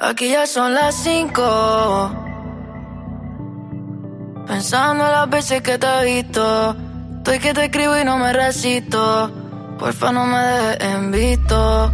Aquí ya son las 5. Pensando en las veces que te he visto. Estoy que te escribo y no me resisto. Porfa, no me dejes en visto.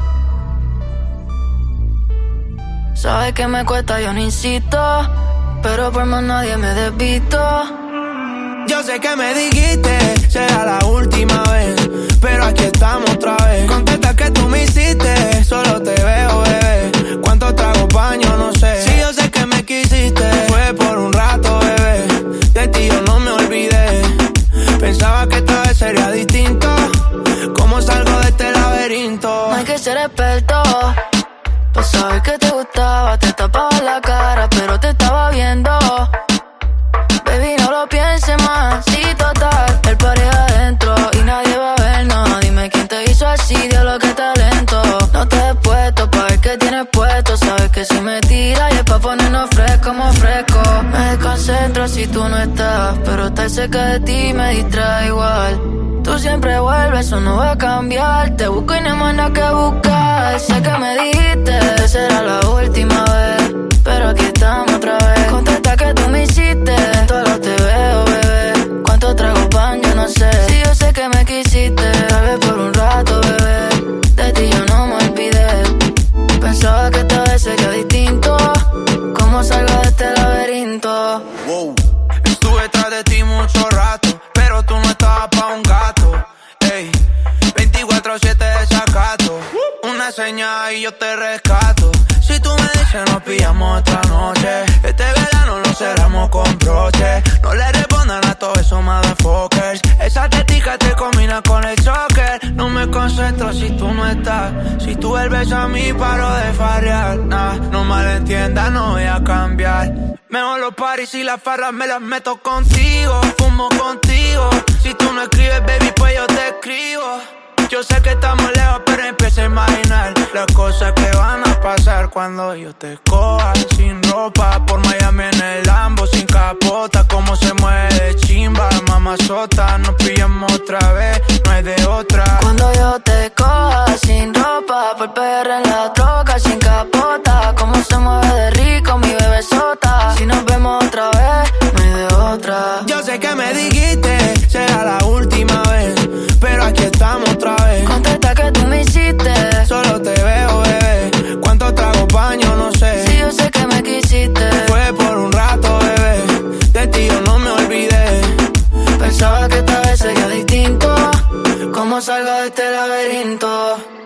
Sabes que me cuesta, yo no insisto. Pero por más nadie me desvisto. Yo sé que me dijiste, será la última vez, pero aquí estamos otra vez. Contesta que tú me hiciste, solo te veo, bebé. ¿Cuántos tragos baño? No sé. Si yo sé que me quisiste, fue por un rato, bebé. De ti yo no me olvidé. Pensaba que esta vez sería distinto. ¿Cómo salgo de este laberinto? No hay que ser experto para saber que te gustaba. Te tapaba la cara, pero te estaba viendo. Baby, no lo pienses más. Sí, total, el party adentro y nadie va a vernos. Dime quién te hizo así, diablo, qué talento. No te he puesto pa' ver qué tienes puesto. Sabes que si me tiras y es pa' ponernos fresco, como fresco. Me desconcentro si tú no estás, pero estar cerca de ti me distrae igual. Tú siempre vuelves, eso no va a cambiar. Te busco y no hay más nada que buscar. Sé que me dijiste, será la última vez, pero aquí estamos otra vez. Contesta que tú me hiciste, solo te veo, bebé. ¿Cuántos tragos van? Yo no sé. Si yo sé que me quisiste, tal vez por un rato, bebé. De ti yo no me olvidé. Pensaba que esta vez sería distinto. ¿Cómo salgo de este laberinto? Wow. Estuve detrás de ti mucho rato, pero tú no estabas pa' un gato. Ey, 24/7 desacato. Una señal y yo te rescato. Si tú me dices nos pillamos otra noche. Este verano lo cerramos con broche. No le respondan a todos esos motherfuckers. Esa tetica te combina con el choker. No me concentro si tú no estás. Si tú vuelves a mí paro de farrear. Nah, no malentiendas, no voy a cambiar. Mejor los paris y las farras me las meto contigo. Fumo contigo. Si tú no escribes, baby, pues yo te escribo. Yo sé que estamos lejos, pero empiezo a imaginar las cosas que van a pasar cuando yo te coja sin ropa. Por Miami en el Lambo, sin capota. Cómo se mueve de chimba, mamazota. Nos pillamos otra vez, no hay de otra. Cuando yo te coja sin ropa, por PR en la troca, sin capota. Cómo se mueve de rico mi bebesota. Si nos vemos otra vez, no hay de otra. Yo sé que me dijiste, será la última vez, pero aquí estamos otra vez. Contesta que tú me hiciste, solo te veo, bebé. ¿Cuántos tragos baño? No sé. Si yo sé que me quisiste, fue por un rato, bebé. De ti yo no me olvidé. Pensaba que esta vez sería distinto. ¿Cómo salgo de este laberinto?